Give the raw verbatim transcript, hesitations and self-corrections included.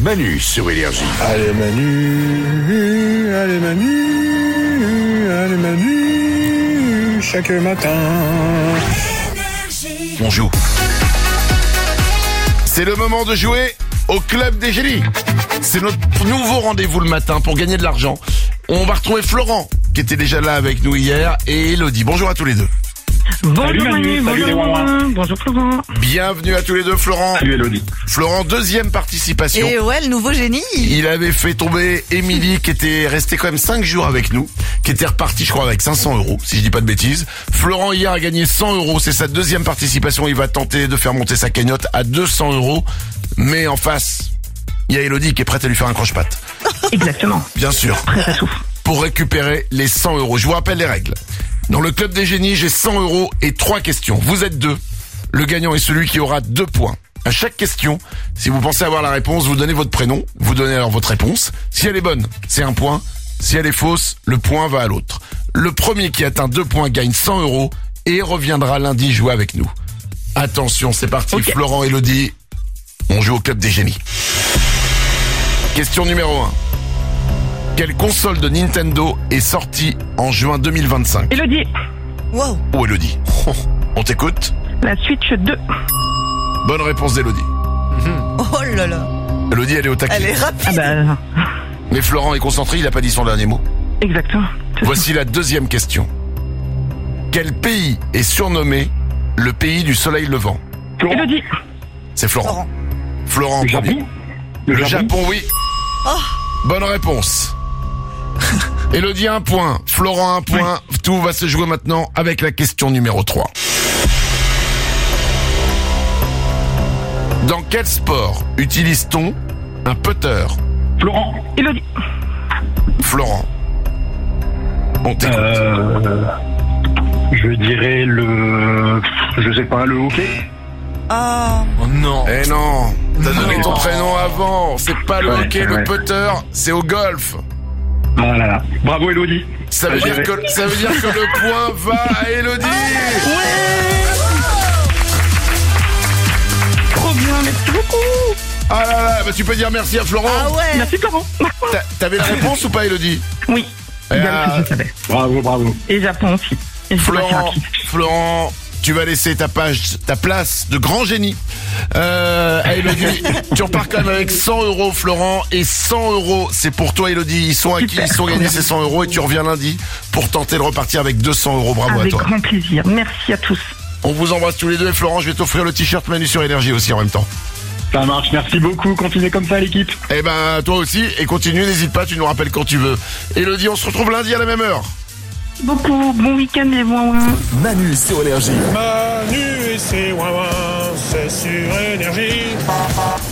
Manu sur Énergie. Allez Manu, allez Manu, allez Manu, chaque matin. On joue. C'est le moment de jouer au Club des Génies. C'est notre nouveau rendez-vous le matin pour gagner de l'argent. On va retrouver Florent, qui était déjà là avec nous hier, et Elodie. Bonjour à tous les deux. Bonjour Salut Manu, Manu, salut bonjour les Romains. Romain, bonjour Florent. Bienvenue à tous les deux, Florent. Salut Elodie. Florent, deuxième participation. Et ouais, le nouveau génie. Il avait fait tomber Émilie, qui était restée quand même cinq jours avec nous, qui était reparti, je crois, avec cinq cents euros, si je dis pas de bêtises. Florent, hier, a gagné cent euros. C'est sa deuxième participation. Il va tenter de faire monter sa cagnotte à deux cents euros. Mais en face, il y a Elodie qui est prête à lui faire un croche-patte. Exactement, Bien sûr. prêt à souffle. Pour récupérer les cent euros. Je vous rappelle les règles. Dans le Club des Génies, j'ai cent euros et trois questions. Vous êtes deux. Le gagnant est celui qui aura deux points. À chaque question, si vous pensez avoir la réponse, vous donnez votre prénom, vous donnez alors votre réponse. Si elle est bonne, c'est un point. Si elle est fausse, le point va à l'autre. Le premier qui atteint deux points gagne cent euros et reviendra lundi jouer avec nous. Attention, c'est parti. Ok. Florent, Elodie, on joue au Club des Génies. Question numéro un. Quelle console de Nintendo est sortie en juin deux mille vingt-cinq? Elodie, Wow. Oh, Elodie. On t'écoute? la Switch deux. Bonne réponse d'Elodie. Oh là là. Elodie, elle est au taquet. Elle est rapide. Ah bah, Mais Florent est concentré, il n'a pas dit son dernier mot. exactement. Voici la deuxième question. Quel pays est surnommé le pays du soleil levant? Elodie, C'est Florent. Florent. Florent en Le premier. Japon. Le Japon, oui. Oh. Bonne réponse. Elodie, un point. Florent, un point. Tout va se jouer maintenant avec la question numéro trois. Dans quel sport utilise-t-on un putter? Florent. Elodie, Florent. On t'écoute. Euh, je dirais le, je sais pas, le hockey. Ah. Oh non. Eh non, t'as donné ton prénom avant. C'est pas le Ouais, hockey, c'est le vrai. putter, c'est au golf. Voilà. Bravo Elodie. Ça veut, Ouais. dire que, ça veut dire que le point va à Elodie. trop bien, merci beaucoup. Ah là là, bah tu peux dire merci à Florent. Ah ouais. Merci Florent. T'a- T'avais la réponse ou pas, Elodie? Oui, Eh, Golf, ah, je savais. Bravo, bravo. Et Japon aussi. Et je sais pas si Florent, rapide. Florent, tu vas laisser ta page, ta place de grand génie euh, à Elodie. Tu repars quand même avec cent euros, Florent, et cent euros, c'est pour toi, Elodie. Ils sont acquis, Super. ils sont gagnés ces cent euros, et tu reviens lundi pour tenter de repartir avec deux cents euros. Bravo Avec à toi. grand plaisir. Merci à tous. On vous embrasse tous les deux, et Florent, je vais t'offrir le t-shirt Manu sur Énergie aussi en même temps. Ça marche. Merci beaucoup. Continuez comme ça l'équipe. Eh ben, toi aussi, et continue, n'hésite pas, tu nous rappelles quand tu veux. Elodie, on se retrouve lundi à la même heure. Beaucoup, bon week-end et bon. Manu sur Énergie. Manu et ses ouin c'est sur Énergie.